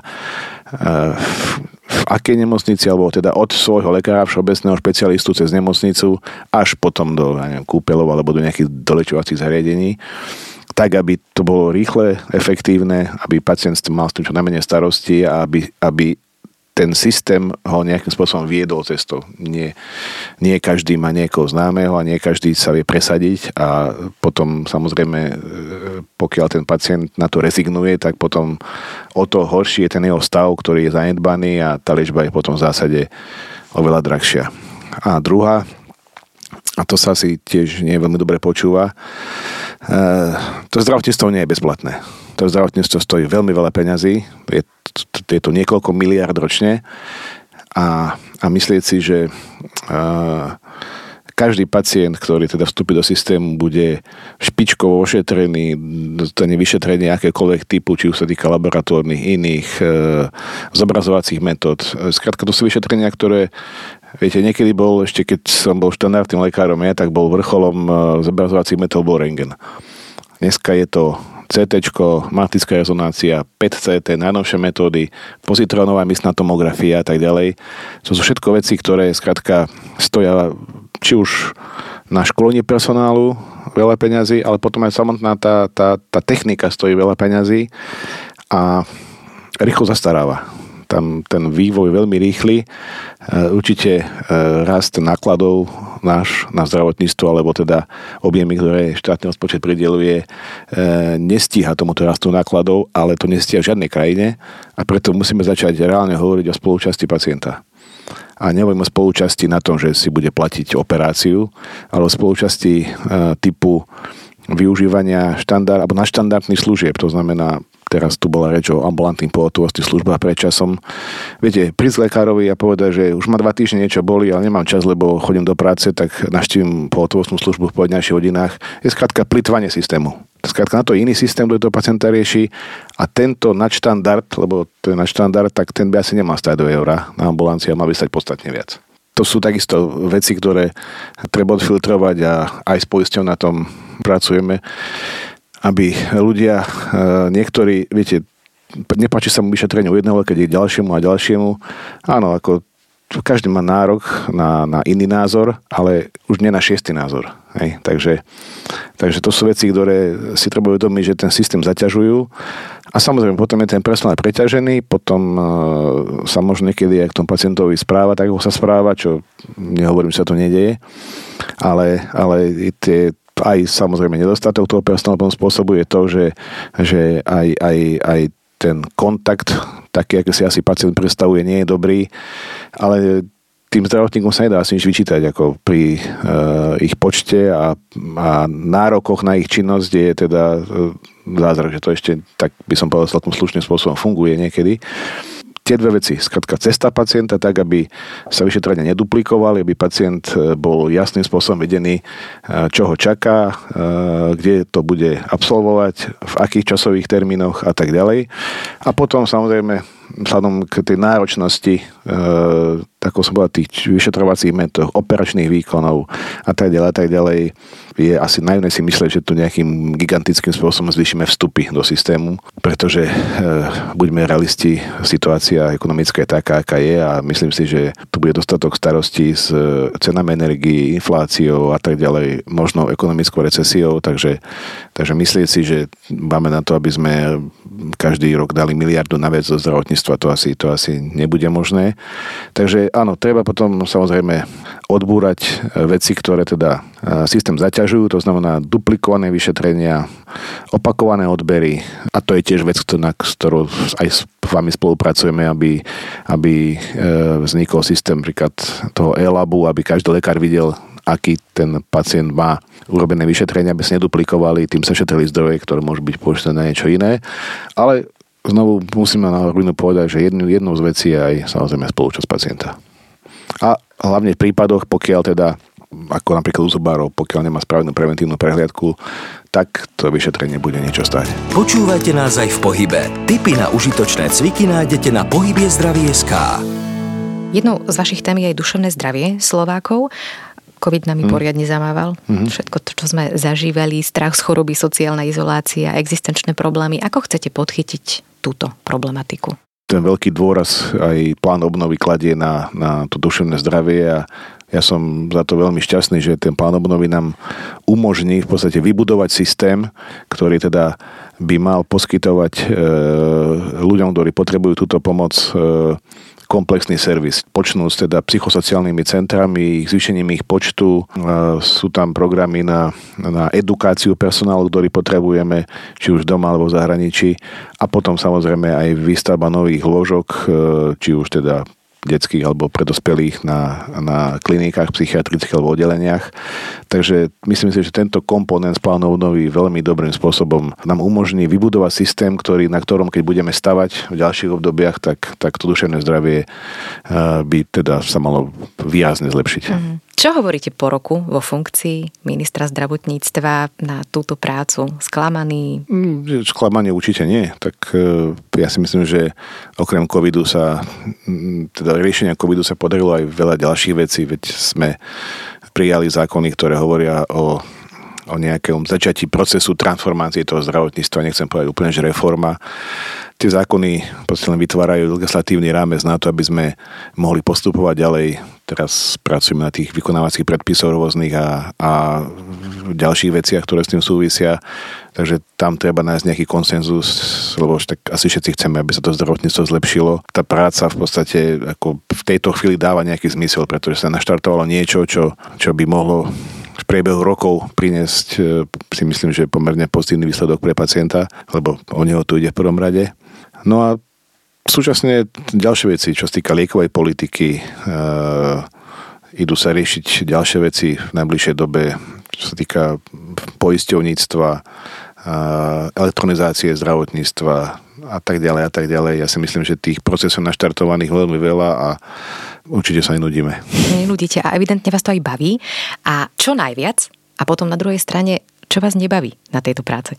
v akej nemocnici, alebo teda od svojho lekára všeobecného špecialistu cez nemocnicu až potom do kúpeľov alebo do nejakých dolečovacích zariadení, tak aby to bolo rýchle, efektívne, aby pacient mal s tým čo najmenej starosti a aby ten systém ho nejakým spôsobom viedol cestou. Nie každý má niekoho známeho a nie každý sa vie presadiť a potom samozrejme, pokiaľ ten pacient na to rezignuje, tak potom o to horší je ten jeho stav, ktorý je zanedbaný a tá liečba je potom v zásade oveľa drahšia. A druhá, a to sa asi tiež nie veľmi dobre počúva, to zdravotníctvo nie je bezplatné. To zdravotníctvo stojí veľmi veľa peňazí, je to niekoľko miliárd ročne a myslieť si, že každý pacient, ktorý teda vstúpi do systému, bude špičkovo ošetrený, dostane vyšetrenie akékoľvek typu, či už sa týka laboratórnych, iných zobrazovacích metód. Skrátka, to sú vyšetrenia, ktoré Viete, niekedy bol, ešte keď som bol štandardným lekárom, tak bol vrcholom zobrazovacích metodov bol rentgen. Dneska je to CT, magnetická rezonancia, PET-CT, najnovšie metódy, pozitrónová myšná tomografia a tak ďalej. To sú všetko veci, ktoré skrátka stoja či už na školenie personálu veľa peňazí, ale potom aj samotná tá technika stojí veľa peňazí a rýchlo zastaráva. Tam ten vývoj veľmi rýchly. Určite rast nákladov náš na zdravotníctvo, alebo teda objemy, ktoré štátny rozpočet prideľuje, nestíha tomuto rastu nákladov, ale to nestíha v žiadnej krajine a preto musíme začať reálne hovoriť o spolúčasti pacienta. A nehovorím o spolúčasti na tom, že si bude platiť operáciu, ale o spolúčasti typu využívania alebo nadštandardných služieb. To znamená, teraz tu bola reč o ambulantných pohotovostných službách pred časom. Viete, prísť lekárovi a povedať, že už ma 2 týždne niečo boli, ale nemám čas, lebo chodím do práce, tak navštívim pohotovostnú službu v pojednejších hodinách. Je skrátka plytvanie systému. Skrátka na to iný systém, ktorý toho pacienta rieši a tento nadštandard, lebo to je nadštandard, tak ten by asi nemal stať 2 eurá na ambulancii a mal by stať podstatne viac. To sú takisto veci, ktoré treba odfiltrovať a aj s poisťou na tom pracujeme, aby ľudia, niektorí, viete, nepáči sa mu vyšetrenie u jedného, keď je ďalšiemu a ďalšiemu. Áno, ako každý má nárok na iný názor, ale už nie na 6. názor. Hej? Takže to sú veci, ktoré si treba uvedomiť, že ten systém zaťažujú. A samozrejme, potom je ten personál preťažený, potom sa možno niekedy aj k tomu pacientovi správa, tak ho sa správa, čo nehovorím, že sa to nedeje. Ale aj samozrejme nedostatok toho personálu spôsobuje to, že aj ten kontakt, taký, ako si asi pacient predstavuje, nie je dobrý, ale tým zdravotníkom sa nedá asi nič vyčítať, ako pri ich počte a nárokoch na ich činnosť je teda zázrak, že to ešte, tak by som povedal, celkom slušným spôsobom funguje niekedy. Tie 2 veci, skrátka cesta pacienta tak, aby sa vyšetrenia neduplikovali, aby pacient bol jasným spôsobom vedený, čo ho čaká, kde to bude absolvovať, v akých časových termínoch a tak ďalej. A potom samozrejme vzhľadom k tej náročnosti, ako som povedal, tých vyšetrovacích metód, operačných výkonov a tak ďalej, je asi naivné si mysleť, že tu nejakým gigantickým spôsobom zvýšime vstupy do systému, pretože buďme realisti, situácia ekonomická je taká, aká je a myslím si, že tu bude dostatok starostí s cenami energií, infláciou a tak ďalej, možno ekonomickou recesiou, takže myslieť si, že máme na to, aby sme každý rok dali 1 miliardu na vec do zdravotníctva, to asi nebude možné. Takže áno, treba potom samozrejme odbúrať veci, ktoré teda systém zaťažujú, to znamená duplikované vyšetrenia, opakované odbery a to je tiež vec, s ktorou aj s vami spolupracujeme, aby vznikol systém napríklad toho e-labu, aby každý lekár videl, aký ten pacient má urobené vyšetrenia, aby sa neduplikovali, tým sa šetrili zdroje, ktoré môžu byť použité na niečo iné. Ale znovu musíme na rovinu povedať, že jednou z vecí je aj samozrejme spolúčasť pacienta. A hlavne v prípadoch, pokiaľ teda, ako napríklad u zubárov, pokiaľ nemá spravenú preventívnu prehliadku, tak to vyšetrenie bude niečo stáť. Počúvajte nás aj v pohybe. Tipy na užitočné cviky nájdete na pohybiezdraví.sk. Jednou z vašich tém je aj duševné zdravie Slovákov. COVID nami poriadne zamával. Všetko to, čo sme zažívali, strach z choroby, sociálna izolácia, existenčné problémy. Ako chcete podchytiť túto problematiku? Ten veľký dôraz aj plán obnovy kladie na to duševné zdravie a ja som za to veľmi šťastný, že ten plán obnovy nám umožní v podstate vybudovať systém, ktorý teda by mal poskytovať ľuďom, ktorí potrebujú túto pomoc, komplexný servis. Počnúc teda psychosociálnymi centrami, zvýšením ich počtu, sú tam programy na edukáciu personálu, ktorý potrebujeme, či už doma alebo v zahraničí, a potom samozrejme aj výstavba nových lôžok, či už teda detských alebo predospelých na klinikách psychiatrických alebo oddeleniach. Takže myslím si, že tento komponent z plánu obnovy veľmi dobrým spôsobom nám umožní vybudovať systém, na ktorom keď budeme stavať v ďalších obdobiach, tak to duševné zdravie by teda sa malo výrazne zlepšiť. Čo hovoríte po roku vo funkcii ministra zdravotníctva na túto prácu? Sklamaný? Sklamanie určite nie. Tak ja si myslím, že okrem covidu teda riešenia covidu sa podarilo aj veľa ďalších vecí, veď sme prijali zákony, ktoré hovoria o nejakom začatí procesu transformácie toho zdravotníctva, nechcem povedať úplne, že reforma. Tie zákony len vytvárajú legislatívny rámec na to, aby sme mohli postupovať ďalej. Teraz pracujeme na tých vykonávacích predpisov rôznych a ďalších veciach, ktoré s tým súvisia. Takže tam treba nájsť nejaký konsenzus, lebo tak asi všetci chceme, aby sa to zdravotníctvo zlepšilo. Tá práca v podstate ako v tejto chvíli dáva nejaký zmysel, pretože sa naštartovalo niečo, čo by mohlo v priebehu rokov priniesť, si myslím, že pomerne pozitívny výsledok pre pacienta, lebo o neho tu ide v prvom rade. No a súčasne ďalšie veci, čo sa týka liekovej politiky, idú sa riešiť ďalšie veci v najbližšej dobe, čo sa týka poisťovníctva, elektronizácie zdravotníctva a tak ďalej. Ja si myslím, že tých procesov naštartovaných veľmi veľa a určite sa nenudíme. Nenudíte a evidentne vás to aj baví. A čo najviac? A potom na druhej strane, čo vás nebaví na tejto práce?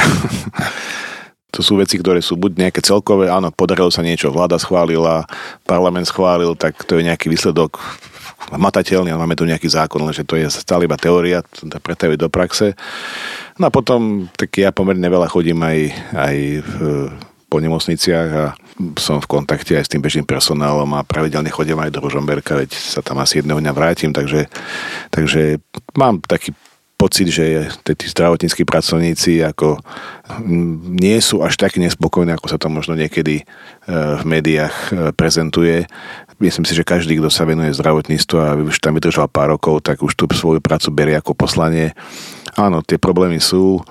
To sú veci, ktoré sú buď nejaké celkové, áno, podarilo sa niečo, vláda schválila, parlament schválil, tak to je nejaký výsledok hmatateľný, ale máme tu nejaký zákon, lenže to je stále iba teória, to pretaviť do praxe. No a potom, tak ja pomerne veľa chodím aj po nemocniciach a som v kontakte aj s tým bežným personálom a pravidelne chodím aj do Ružomberka, veď sa tam asi jedného dňa vrátim, takže mám taký pocit, že tí zdravotníckí pracovníci ako nie sú až tak nespokojní, ako sa to možno niekedy v médiách prezentuje. Myslím si, že každý, kto sa venuje zdravotníctvu a už tam vydržal pár rokov, tak už tú svoju prácu berie ako poslanie. Áno, tie problémy sú,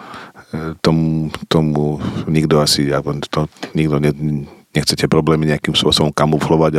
tomu nikto asi, nikto nechcete problémy nejakým spôsobom kamuflovať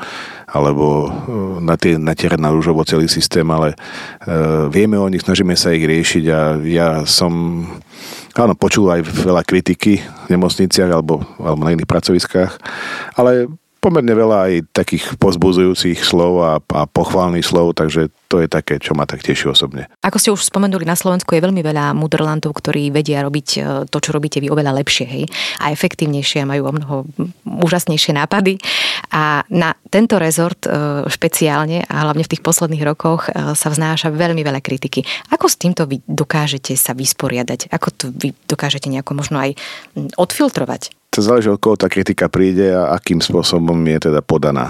alebo natierať na rúžovo celý systém, ale vieme o nich, snažíme sa ich riešiť a ja som počul aj veľa kritiky v nemocniciach alebo na iných pracoviskách, ale pomerne veľa aj takých povzbudzujúcich slov a pochválnych slov, takže to je také, čo ma tak teší osobne. Ako ste už spomenuli, na Slovensku je veľmi veľa mudrlantov, ktorí vedia robiť to, čo robíte vy oveľa lepšie, hej, a efektívnejšie, majú o mnoho úžasnejšie nápady. A na tento rezort špeciálne a hlavne v tých posledných rokoch sa vznáša veľmi veľa kritiky. Ako s týmto vy dokážete sa vysporiadať? Ako to vy dokážete nejako možno aj odfiltrovať? To záleží, od koho tá kritika príde a akým spôsobom je teda podaná.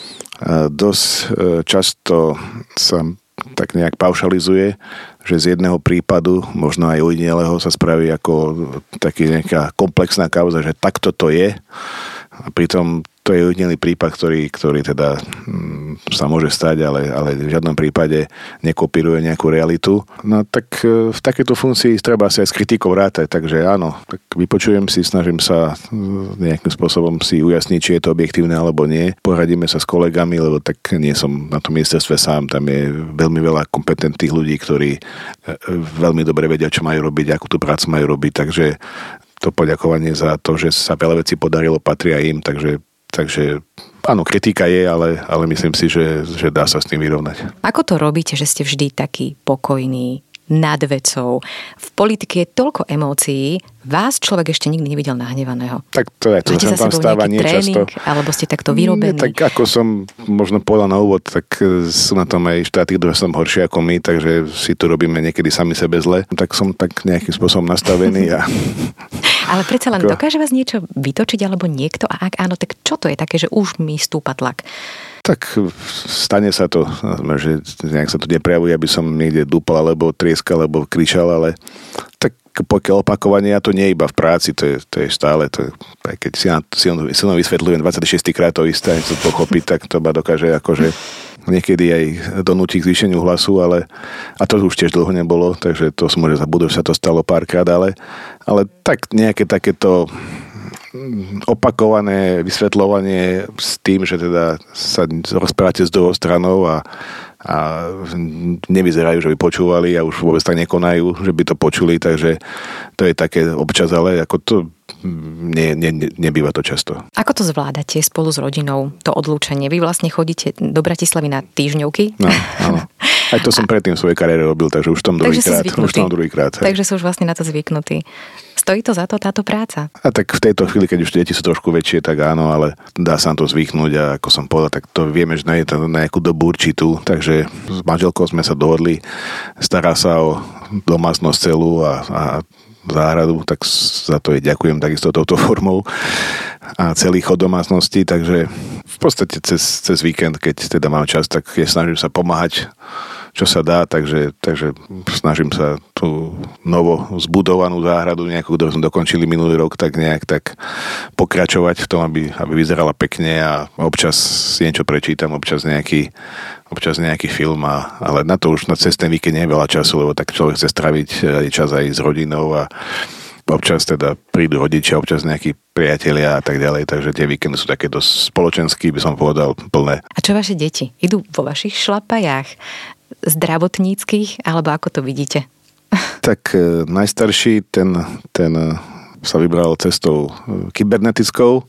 Dosť často sa tak nejak paušalizuje, že z jedného prípadu, možno aj ujedinelého, sa spraví ako taký nejaká komplexná kauza, že takto to je. A pritom to je ujedinelý prípad, ktorý teda sa môže stať, ale v žiadnom prípade nekopíruje nejakú realitu. No tak v takejto funkcii treba si aj s kritikou rátať, takže áno, tak vypočujem si, snažím sa nejakým spôsobom si ujasniť, či je to objektívne alebo nie. Poradíme sa s kolegami, lebo tak nie som na tom ministerstve sám, tam je veľmi veľa kompetentných ľudí, ktorí veľmi dobre vedia, čo majú robiť, akú tú prácu majú robiť, takže to poďakovanie za to, že sa veľa vecí podarilo, patrí aj im, takže áno, kritika je, ale myslím si, že dá sa s tým vyrovnať. Ako to robíte, že ste vždy taký pokojný, nad vecou? V politike je toľko emócií, vás človek ešte nikdy nevidel nahnevaného. Tak to je, to som tam stáva nie často. Alebo ste takto vyrobení? Tak ako som možno povedal na úvod, tak sú na tom aj štáty, ktoré sú horšie ako my, takže si tu robíme niekedy sami sebe zle. Tak som tak nejakým spôsobom nastavený. Ale predsa len dokáže vás niečo vytočiť alebo niekto? A ak áno, tak čo to je také, že už mi stúpa tlak? Tak stane sa to, že nejak sa to neprejavuje, aby som niekde dúpal, alebo trieskal, alebo kričal, ale tak pokiaľ opakovanie, a to nie iba v práci, to je stále, keď si on vysvetľujem 26 krát to isté, to pochopiť, tak to ma dokáže akože niekedy aj donútiť k zvýšeniu hlasu, a to už tiež dlho nebolo, takže to som môže zabudol, že sa to stalo párkrát, ale tak nejaké takéto opakované vysvetľovanie s tým, že teda sa rozprávate s druhou stranou a nevyzerajú, že by počúvali a už vôbec tak nekonajú, že by to počuli, takže to je také občas, ale ako to nebýva to často. Ako to zvládate spolu s rodinou, to odlúčenie? Vy vlastne chodíte do Bratislavy na týždňovky? No, áno. Aj to som predtým v svojej kariére robil, takže už tom druhýkrát. Takže sú už vlastne na to zvyknutí. Stojí to za to, táto práca? A tak v tejto chvíli, keď už deti sú trošku väčšie, tak áno, ale dá sa na to zvyknúť a ako som povedal, tak to vieme, že nie je to na nejakú dobu určitú, takže s manželkou sme sa dohodli, stará sa o domácnosť celú a záhradu, tak za to jej ďakujem takisto touto formou a celý chod domácnosti, takže v podstate cez víkend, keď teda mám čas, tak snažím sa pomáhať, čo sa dá, takže snažím sa tú novo zbudovanú záhradu nejakú, ktorú sme dokončili minulý rok, tak nejak tak pokračovať v tom, aby vyzerala pekne a občas si niečo prečítam, občas nejaký film, ale na to už cez ten víkend nie je veľa času, lebo tak človek chce straviť čas aj s rodinou a občas teda prídu rodičia, občas nejakí priatelia a tak ďalej, takže tie víkendy sú také dosť spoločenský, by som povedal, plné. A čo vaše deti? Idú vo vašich šlapajách zdravotníckych, alebo ako to vidíte? Tak najstarší, ten sa vybral cestou kybernetickou,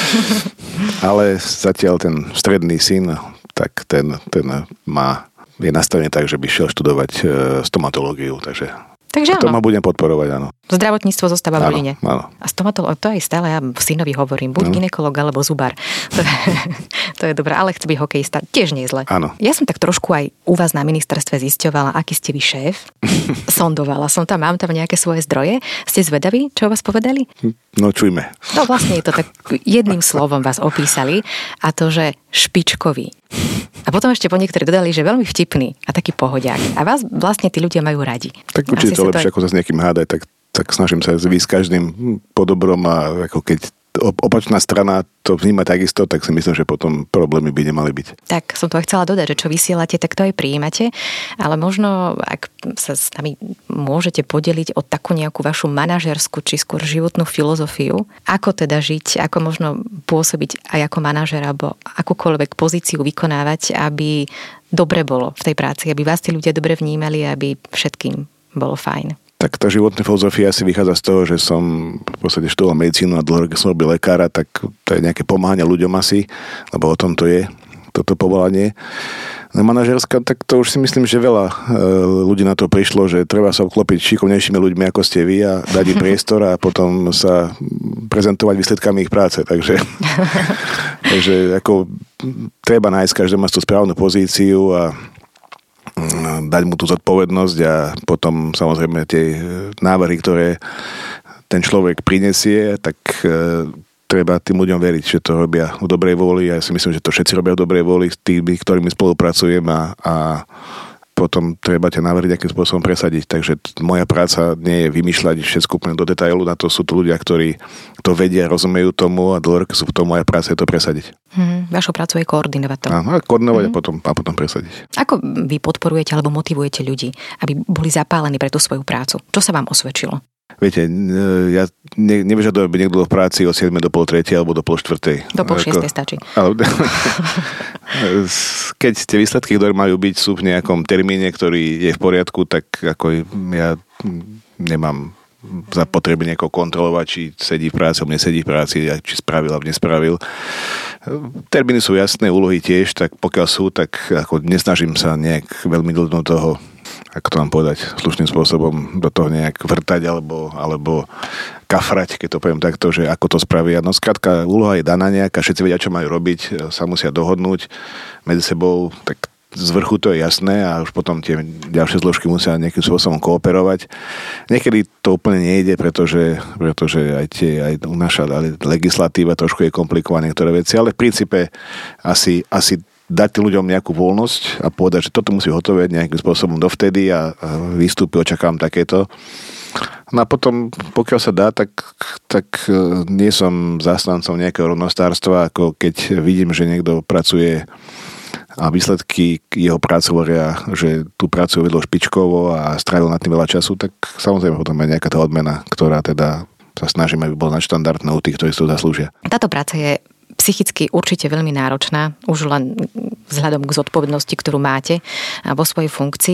ale zatiaľ ten stredný syn, tak ten je nastavený tak, že by šiel študovať stomatológiu, takže to ma budem podporovať, áno. Zdravotníctvo zostáva v rodine. Áno. A stomatológ, to aj stále ja synovi hovorím, buď gynekolog alebo zubar. To je dobré, ale chce byť hokejista, tiež nie je zle. Áno. Ja som tak trošku aj u vás na ministerstve zisťovala, aký ste vy šéf. Sondovala som tam, mám tam nejaké svoje zdroje. Ste zvedaví, čo vás povedali? No čujme. No vlastne je to tak, jedným slovom vás opísali, a to, že špičkový. A potom ešte po niektorí dodali, že veľmi vtipný a taký pohodiak. A vás vlastne tí ľudia majú radi. Tak určite to lepšie, ako sa s niekým hádať, tak snažím sa výjsť každým po dobrom a ako keď opačná strana to vníma takisto, tak si myslím, že potom problémy by nemali byť. Tak som to aj chcela dodať, že čo vysielate, tak to aj prijímate, ale možno, ak sa s nami môžete podeliť o takú nejakú vašu manažerskú či skôr životnú filozofiu, ako teda žiť, ako možno pôsobiť aj ako manažer alebo akúkoľvek pozíciu vykonávať, aby dobre bolo v tej práci, aby vás tí ľudia dobre vnímali, aby všetkým bolo fajn. Tak tá životná filozofia si vychádza z toho, že som v podstate študoval medicínu a dlho roky som robil lekára, tak to je nejaké pomáhanie ľuďom asi, lebo o tom to je, toto povolanie. No manažerská, tak to už si myslím, že veľa ľudí na to prišlo, že treba sa obklopiť šikovnejšími ľuďmi, ako ste vy a dať im priestor a potom sa prezentovať výsledkami ich práce. Takže ako treba nájsť každému tú správnu pozíciu a dať mu tú zodpovednosť a potom samozrejme tie návrhy, ktoré ten človek prinesie, tak treba tým ľuďom veriť, že to robia v dobrej vôli a ja si myslím, že to všetci robia v dobrej vôli s tými, ktorými spolupracujem a potom treba tie návrhy nejakým spôsobom presadiť. Takže moja práca nie je vymýšľať všetko úplne do detailu, na to sú to ľudia, ktorí to vedia, rozumejú tomu a dlho roky sú v tom, moja práca je to presadiť. Vašou prácou je koordinovať to. Áno, koordinovať a potom presadiť. Ako vy podporujete alebo motivujete ľudí, aby boli zapálení pre tú svoju prácu? Čo sa vám osvedčilo? Viete, ja nevyžadujem, aby niekto bol v práci od 7 do pol 3 alebo do pol 4. Do pol 6 stačí. Ale, keď tie výsledky, ktoré majú byť, sú v nejakom termíne, ktorý je v poriadku, tak ako ja nemám za potreby niekoho kontrolovať, či sedí v práci, alebo nesedí v práci, či spravil, alebo nespravil. Termíny sú jasné, úlohy tiež, tak pokiaľ sú, tak ako nesnažím sa nejak veľmi dlho do toho, ako to mám povedať, slušným spôsobom do toho nejak vrtať alebo kafrať, keď to poviem takto, že ako to spravia. No skrátka, úloha je daná nejaká, všetci vedia, čo majú robiť, sa musia dohodnúť medzi sebou, tak z vrchu to je jasné a už potom tie ďalšie zložky musia nejakým spôsobom kooperovať. Niekedy to úplne nejde, pretože aj naša legislatíva trošku je komplikovaná niektoré veci, ale v princípe asi dať tým ľuďom nejakú voľnosť a povedať, že toto musí hotovať nejakým spôsobom dovtedy a výstupy očakávam takéto. No a potom, pokiaľ sa dá, tak nie som zástancom nejakého rovnostárstva, ako keď vidím, že niekto pracuje a výsledky jeho práce hovoria, že tú prácu vedlo špičkovo a strávil na tým veľa času, tak samozrejme potom je nejaká tá odmena, ktorá teda sa snažíme, aby bola nadštandardná u tých, ktorí si to zaslúžia. Táto práca je psychicky určite veľmi náročná, už len vzhľadom k zodpovednosti, ktorú máte vo svojej funkcii.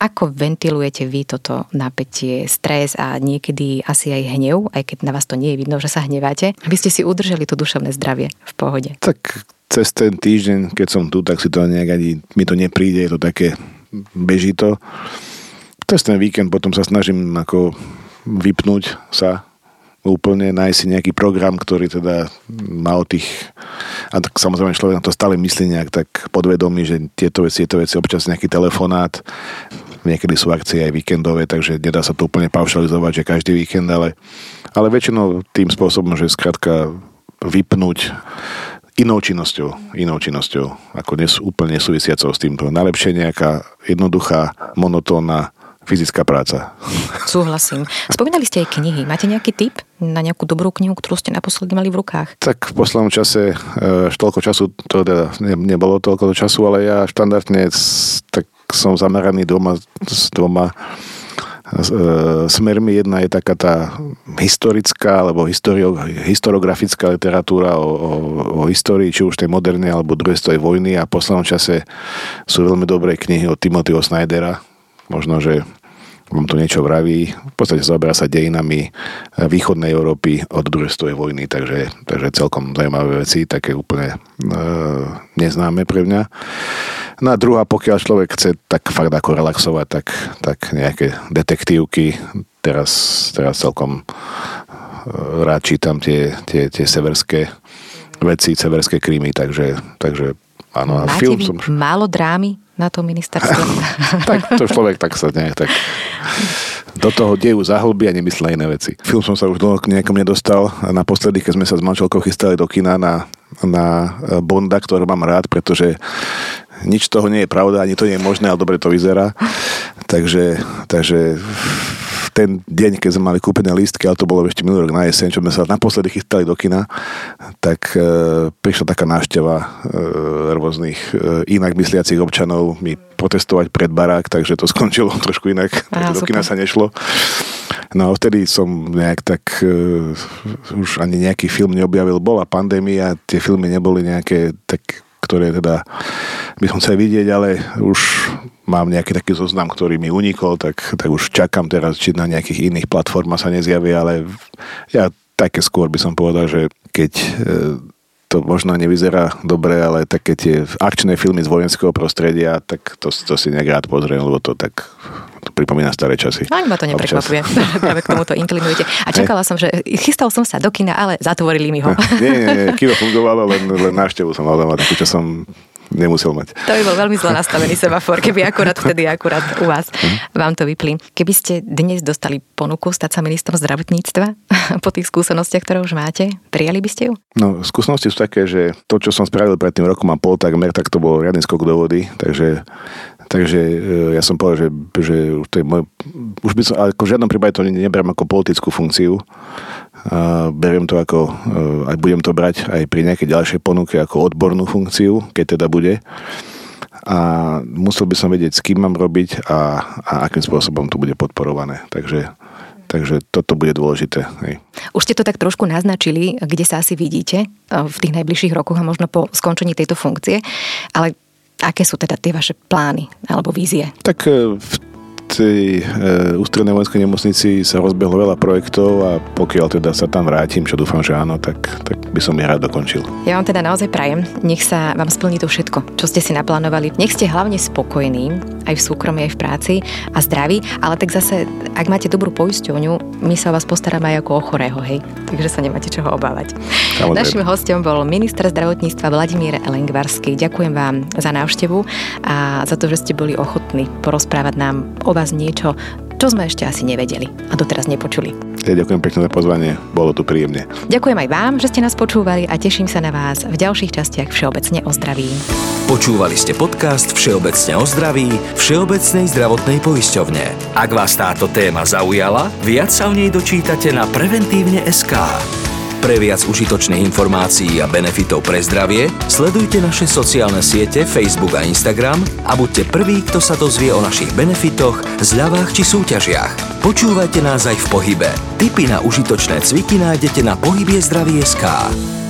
Ako ventilujete vy toto napätie, stres a niekedy asi aj hnev, aj keď na vás to nie je vidno, že sa hneváte, aby ste si udržali to duševné zdravie v pohode? Tak cez ten týždeň, keď som tu, tak si to nejak ani mi to nepríde, je to také, beží to. Cez ten víkend potom sa snažím ako vypnúť sa úplne, nájsť si nejaký program, ktorý teda má o tých, a tak samozrejme človek na to stále myslí nejak tak podvedomí, že tieto veci, občas nejaký telefonát, niekedy sú akcie aj víkendové, takže nedá sa to úplne paušalizovať, že každý víkend, ale väčšinou tým spôsobom, že skrátka vypnúť inou činnosťou, ako úplne nesúvisiacou s týmto. Najlepšie nejaká jednoduchá, monotónna fyzická práca. Súhlasím. Spomínali ste aj knihy. Máte nejaký tip na nejakú dobrú knihu, ktorú ste naposledy mali v rukách? Tak v poslednom čase toľko času, to teda nebolo toľko času, ale ja štandardne tak som zameraný s dvoma smermi. Jedna je taká tá historická alebo historiografická literatúra o histórii, či už tej modernej alebo druhej svetovej vojny, a v poslednom čase sú veľmi dobré knihy od Timothyho Snydera. Možno, že vám to niečo vraví. V podstate zaoberá sa dejinami východnej Európy od druhej svetovej vojny, takže celkom zaujímavé veci, také úplne neznáme pre mňa. No a druhá, pokiaľ človek chce tak fakt ako relaxovať, tak nejaké detektívky. Teraz celkom rád čítam tie severské veci, severské krímy, takže áno. Máte film vy málo drámy na to ministerstvo? Tak to človek tak sa nejak tak do toho deju zahlbí a nemyslí na iné veci. Film som sa už dlho k nejakom nedostal. Naposledy, keď sme sa s manželkou chystali do kina na Bonda, ktorý mám rád, pretože nič toho nie je pravda, ani to nie je možné, ale dobre to vyzerá. Takže ten deň, keď sme mali kúpené lístky, ale to bolo ešte minulý rok na jeseň, čo sme sa naposledy chystali do kina, tak prišla taká návšteva rôznych inak mysliacich občanov mi protestovať pred barák, takže to skončilo trošku inak, takže do kina sa nešlo. No a vtedy som nejak tak už ani nejaký film neobjavil. Bola pandémia, tie filmy neboli nejaké tak, ktoré teda by som chcel vidieť, ale už mám nejaký taký zoznam, ktorý mi unikol, tak už čakám teraz, či na nejakých iných platformách sa nezjavia, ale ja také skôr by som povedal, že keď to možno nevyzerá dobre, ale také tie akčné filmy z vojenského prostredia, tak to si nejak rád pozriem, lebo to tak pripomína staré časy. Ani ma to neprekvapuje. Práve k tomuto inklinujete. A čakala som, že chystal som sa do kina, ale zatvorili mi ho. Nie, kino fungovalo, len návštevu som mal doma, takú, čo som nemusel mať. To by bol veľmi zle nastavený semafor, keby akurát u vás vám to vyplí. Keby ste dnes dostali ponuku stať sa ministrom zdravotníctva po tých skúsenostiach, ktoré už máte, prijali by ste ju? No, skúsenosti sú také, že to, čo som spravil pred tým rokom a pol takmer, tak to bol riadny skok do vody, takže ja som povedal, že to je už by som, ale v žiadnom prípade to neberiem ako politickú funkciu. Beriem to ako, aj budem to brať aj pri nejakej ďalšej ponuke ako odbornú funkciu, keď teda bude. A musel by som vedieť, s kým mám robiť a akým spôsobom to bude podporované. Takže toto bude dôležité. Hej. Už ste to tak trošku naznačili, kde sa asi vidíte v tých najbližších rokoch a možno po skončení tejto funkcie, ale aké sú teda tie vaše plány alebo vízie? Tak v tej ústrednej vojenskej nemocnici sa rozbehlo veľa projektov a pokiaľ teda sa tam vrátim, čo dúfam, že áno, tak by som ich rád dokončil. Ja vám teda naozaj prajem, nech sa vám splní to všetko, čo ste si naplánovali. Nech ste hlavne spokojní, aj v súkromí, aj v práci a zdraví, ale tak zase, ak máte dobrú poisťovňu, my sa o vás postaráme aj ako o chorého, hej. Takže sa nemáte čoho obávať. Samozrejme. Naším hosťom bol minister zdravotníctva Vladimír Lengvarský. Ďakujem vám za návštevu a za to, že ste boli ochotní porozprávať nám o vás niečo, čo sme ešte asi nevedeli a doteraz nepočuli. Ja ďakujem pekne za pozvanie, bolo tu príjemne. Ďakujem aj vám, že ste nás počúvali a teším sa na vás v ďalších častiach Všeobecne o zdraví. Počúvali ste podcast Všeobecne o zdraví Všeobecnej zdravotnej poisťovne. Ak vás táto téma zaujala, viac sa o nej dočítate na preventívne.sk. Pre viac užitočných informácií a benefitov pre zdravie sledujte naše sociálne siete Facebook a Instagram a buďte prví, kto sa dozvie o našich benefitoch, zľavách či súťažiach. Počúvajte nás aj v pohybe. Tipy na užitočné cviky nájdete na pohybliezdravie.sk.